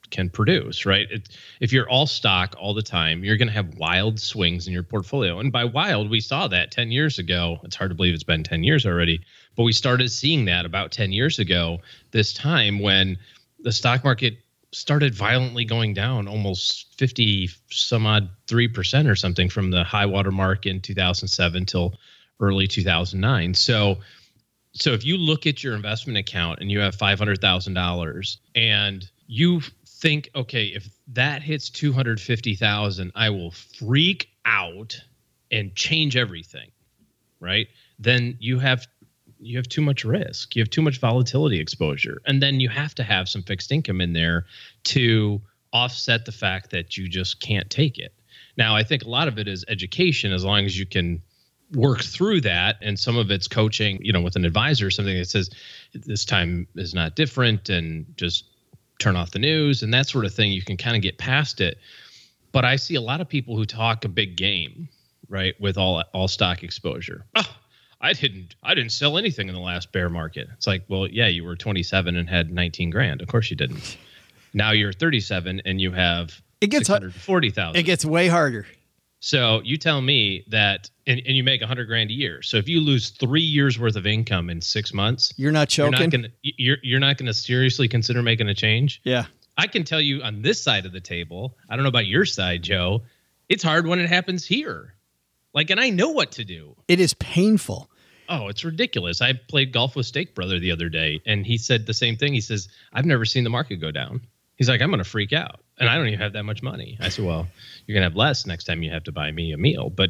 can produce, right? If you're all stock all the time, you're going to have wild swings in your portfolio. And by wild, we saw that 10 years ago. It's hard to believe it's been 10 years already, but we started seeing that about 10 years ago, this time when the stock market started violently going down almost 50 some odd 3% or something from the high water mark in 2007 till early 2009. So if you look at your investment account and you have $500,000 and you think, okay, if that hits 250,000, I will freak out and change everything, right? Then you have too much risk. You have too much volatility exposure. And then you have to have some fixed income in there to offset the fact that you just can't take it. Now, I think a lot of it is education, as long as you can work through that. And some of it's coaching, with an advisor or something that says this time is not different and just turn off the news and that sort of thing. You can kind of get past it. But I see a lot of people who talk a big game, right, with all stock exposure. Oh, I didn't sell anything in the last bear market. It's like, well, yeah, you were 27 and had 19 grand. Of course you didn't. Now you're 37 and you have 640,000. It gets way harder. So you tell me that, and you make 100 grand a year. So if you lose 3 years worth of income in 6 months, you're not choking. You're not gonna seriously consider making a change. Yeah. I can tell you on this side of the table, I don't know about your side, Joe, it's hard when it happens here. And I know what to do. It is painful. Oh, it's ridiculous. I played golf with Steak Brother the other day, and he said the same thing. He says, I've never seen the market go down. He's like, I'm going to freak out. And I don't even have that much money. I said, well, you're going to have less next time you have to buy me a meal. But,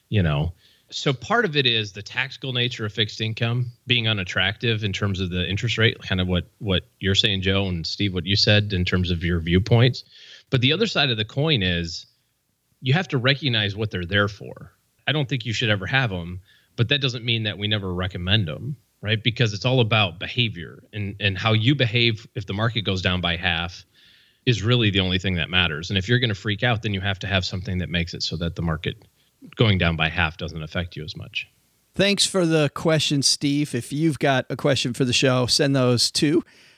so part of it is the tactical nature of fixed income being unattractive in terms of the interest rate, kind of what you're saying, Joe, and Steve, what you said in terms of your viewpoints. But the other side of the coin is you have to recognize what they're there for. I don't think you should ever have them, but that doesn't mean that we never recommend them, right? Because it's all about behavior and how you behave if the market goes down by half is really the only thing that matters. And if you're going to freak out, then you have to have something that makes it so that the market going down by half doesn't affect you as much. Thanks for the question, Steve. If you've got a question for the show, send those to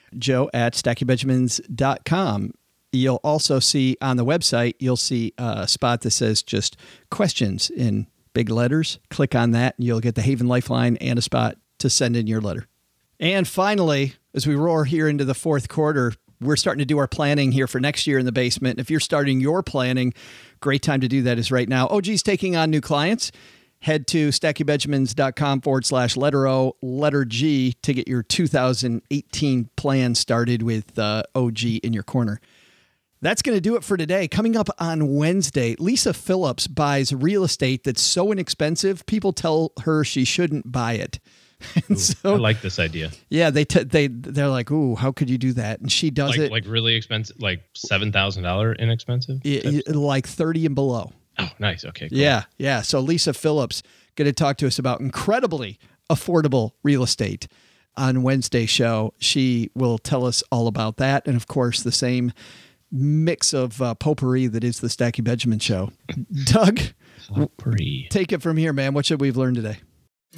joe@stackingbenjamins.com. You'll also see on the website, you'll see a spot that says just questions in big letters. Click on that and you'll get the Haven Lifeline and a spot to send in your letter. And finally, as we roar here into the fourth quarter, we're starting to do our planning here for next year in the basement. If you're starting your planning, great time to do that is right now. OG's taking on new clients. Head to stackingbenjamins.com/letter O, letter G to get your 2018 plan started with OG in your corner. That's going to do it for today. Coming up on Wednesday, Lisa Phillips buys real estate that's so inexpensive, people tell her she shouldn't buy it. Ooh, so, I like this idea. Yeah, they're like, ooh, how could you do that? And she does it. Like really expensive, like $7,000 inexpensive? Like 30 and below. Oh, nice. Okay, cool. Yeah. So Lisa Phillips going to talk to us about incredibly affordable real estate on Wednesday's show. She will tell us all about that. And of course, the same mix of potpourri that is the Stacking Benjamin show. Doug, potpourri. Take it from here, man. What should we have learned today?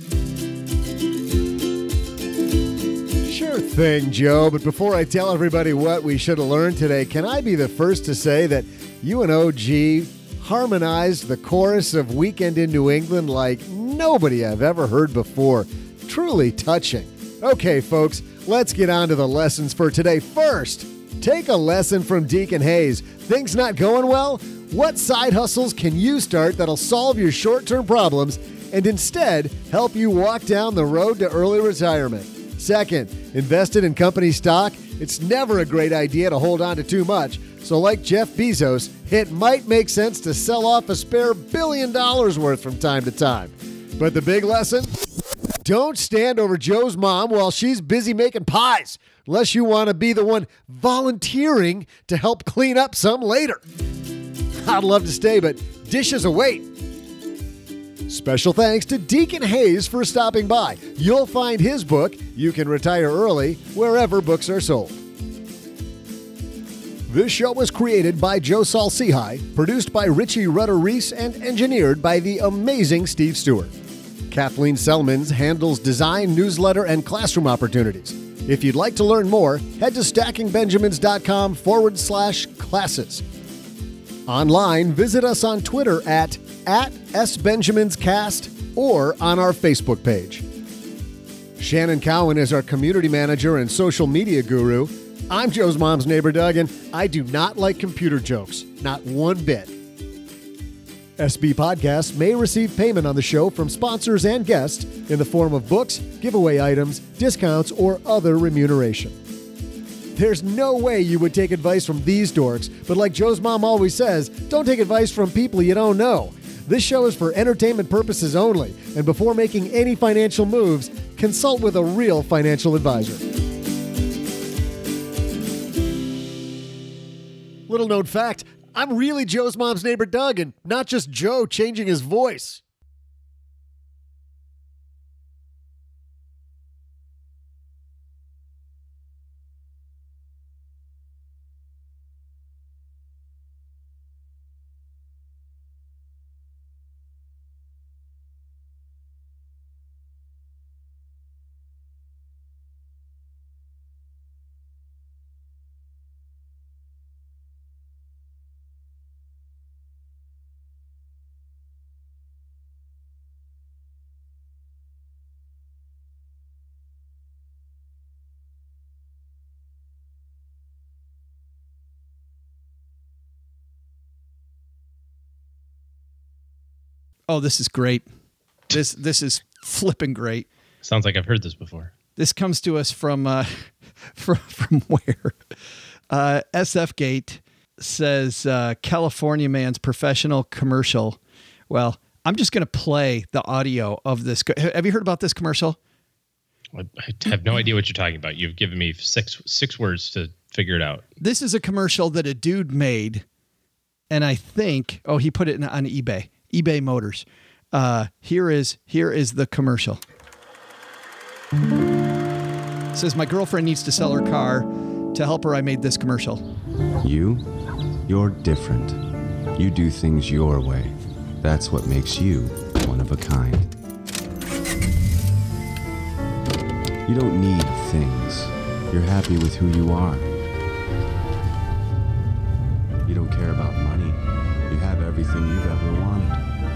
Sure thing, Joe. But before I tell everybody what we should have learned today, can I be the first to say that you and OG harmonized the chorus of Weekend in New England like nobody I've ever heard before. Truly touching. Okay, folks, let's get on to the lessons for today. First, take a lesson from Deacon Hayes. Things not going well? What side hustles can you start that'll solve your short-term problems and instead help you walk down the road to early retirement? Second, invested in company stock? It's never a great idea to hold on to too much. So like Jeff Bezos, it might make sense to sell off a spare $1 billion worth from time to time. But the big lesson? Don't stand over Joe's mom while she's busy making pies, unless you want to be the one volunteering to help clean up some later. I'd love to stay, but dishes await. Special thanks to Deacon Hayes for stopping by. You'll find his book, You Can Retire Early, wherever books are sold. This show was created by Joe Saul-Sehy, produced by Richie Rutter-Reese, and engineered by the amazing Steve Stewart. Kathleen Selmans handles design, newsletter, and classroom opportunities. If you'd like to learn more, head to stackingbenjamins.com/classes. Online, visit us on Twitter at @SBenjaminsCast or on our Facebook page. Shannon Cowan is our community manager and social media guru. I'm Joe's mom's neighbor, Doug, and I do not like computer jokes. Not one bit. SB Podcasts may receive payment on the show from sponsors and guests in the form of books, giveaway items, discounts, or other remuneration. There's no way you would take advice from these dorks, but like Joe's mom always says, don't take advice from people you don't know. This show is for entertainment purposes only, and before making any financial moves, consult with a real financial advisor. Little known fact, I'm really Joe's mom's neighbor Doug, and not just Joe changing his voice. Oh, this is great. This is flipping great. Sounds like I've heard this before. This comes to us from where? SF Gate says California man's professional commercial. Well, I'm just going to play the audio of this. Have you heard about this commercial? I have no idea what you're talking about. You've given me six words to figure it out. This is a commercial that a dude made, and I think, he put it on eBay Motors. Here is the commercial. It says, my girlfriend needs to sell her car. To help her, I made this commercial. You're different. You do things your way. That's what makes you one of a kind. You don't need things. You're happy with who you are. You don't care about money. You have everything you've ever wanted.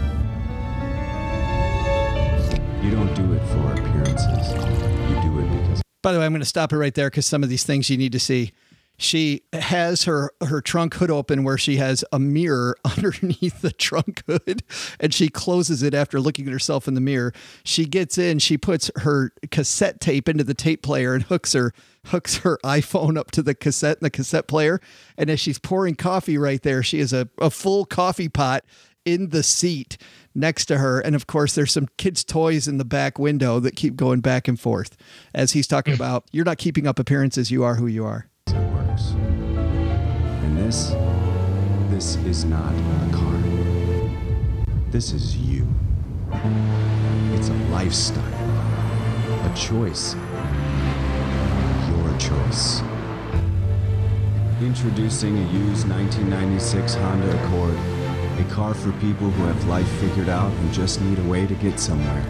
You don't do it for appearances. You do it because... By the way, I'm going to stop it right there because some of these things you need to see. She has her trunk hood open where she has a mirror underneath the trunk hood, and she closes it after looking at herself in the mirror. She gets in, she puts her cassette tape into the tape player and hooks her iPhone up to the cassette in the cassette player. And as she's pouring coffee right there, she has a full coffee pot in the seat next to her. And of course, there's some kids' toys in the back window that keep going back and forth as he's talking about, you're not keeping up appearances, you are who you are. It works. And this is not a car. This is you. It's a lifestyle, a choice, your choice. Introducing a used 1996 Honda Accord, a car for people who have life figured out and just need a way to get somewhere.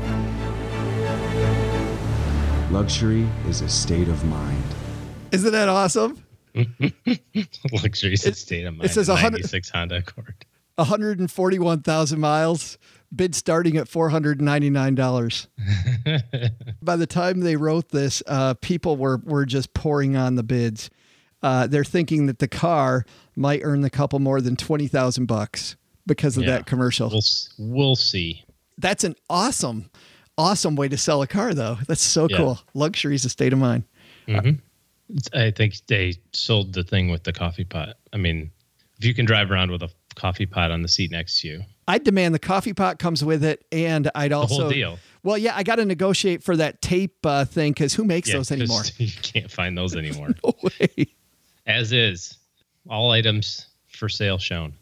Luxury is a state of mind. Isn't that awesome? Luxury is a state of mind. It says 96 Honda Accord. 141,000 miles, bid starting at $499. By the time they wrote this, people were just pouring on the bids. They're thinking that the car might earn a couple more than $20,000 because of that commercial. We'll see. That's an awesome way to sell a car, though. That's so cool. Luxury is a state of mind. Mm-hmm. I think they sold the thing with the coffee pot. I mean, if you can drive around with a coffee pot on the seat next to you, I'd demand the coffee pot comes with it, and I'd also the whole deal. Well, yeah, I got to negotiate for that tape thing because who makes those anymore? You can't find those anymore. No way. As is, all items for sale shown.